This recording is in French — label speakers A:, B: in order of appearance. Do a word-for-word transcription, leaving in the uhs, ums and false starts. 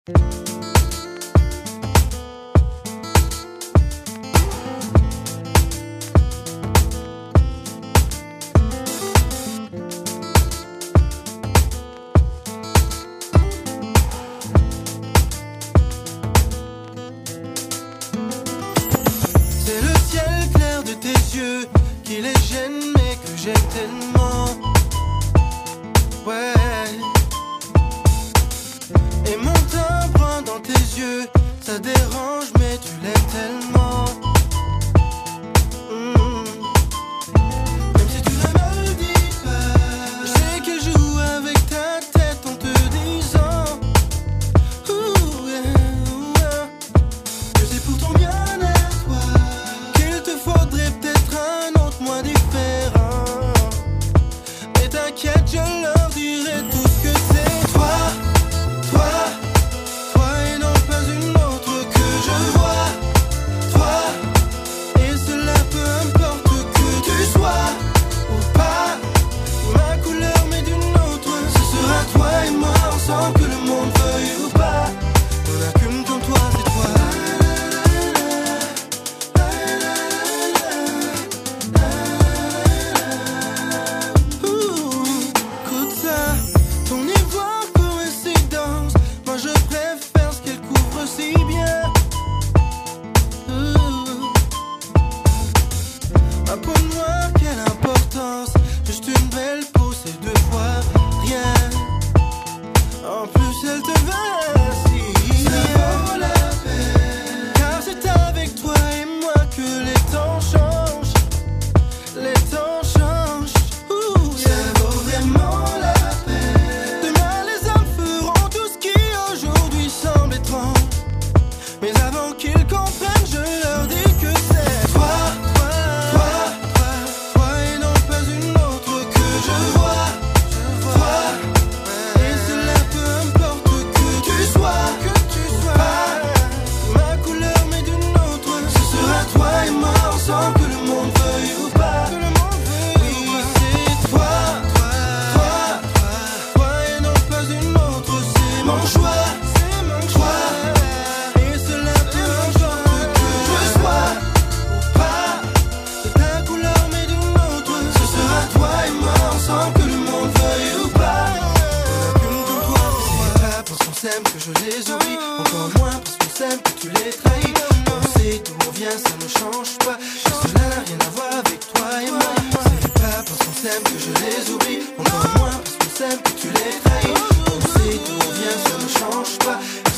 A: C'est le ciel clair de tes yeux qui les gêne mais que j'aime tellement. Ouais. Et mon teint brun dans tes yeux, ça dérange mais tu l'aimes tellement. Mmh. Même si tu ne me le dis pas, je sais qu'elle joue avec ta tête en te disant ouh, yeah, yeah, que c'est pour ton bien à toi, qu'il te faudrait peut-être un autre moins différent. Mais t'inquiète, je leur dirai tout ce que c'est. Toi, toi, toi et non pas une autre que je vois. Toi, et cela peu importe que tu sois ou pas. Ma couleur mais d'une autre, ce sera toi et moi ensemble que le monde veuille ou pas. On a qu'une comme toi, c'est toi. Ouh, écoute ça, ton ivoire coïncidence. Moi je préfère ce qu'elle couvre si bien. Ouh. Un peau noire, quelle importance. Juste une belle peau, c'est deux fois rien. En plus elle te va si bien. Ça vaut la peine, car c'est avec toi et moi que les temps changent. Les temps changent. Ouh, yeah. Ça vaut vraiment la peine. Demain les hommes feront tout ce qui aujourd'hui semble étrange. Mais avant qu'ils comprennent, je leur dis que c'est toi, toi, toi, toi, toi et non pas une autre que je vois. Toi, et cela peu importe que tu sois, que tu sois pas ma couleur mais d'une autre. Ce sera toi et moi ensemble que le monde veuille ou pas. Que le monde veuille ou pas. Oui, c'est toi, toi, toi, toi, toi et non pas une autre. C'est mon choix, c'est mon choix. Et cela peu importe que je sois ou pas. C'est ta couleur mais d'une autre. Ce sera toi et moi ensemble que le monde veuille ou pas. On a qu'une comme toi, c'est pas parce qu'on s'aime que je les oublie. Encore moins parce qu'on s'aime que tu les trahis. On sait d'où on vient, ça ne change pas. Et cela n'a rien à voir avec toi et moi. C'est pas parce qu'on s'aime que je les oublie. Encore moins parce qu'on s'aime que tu les trahis. On sait d'où on vient, ça ne change pas.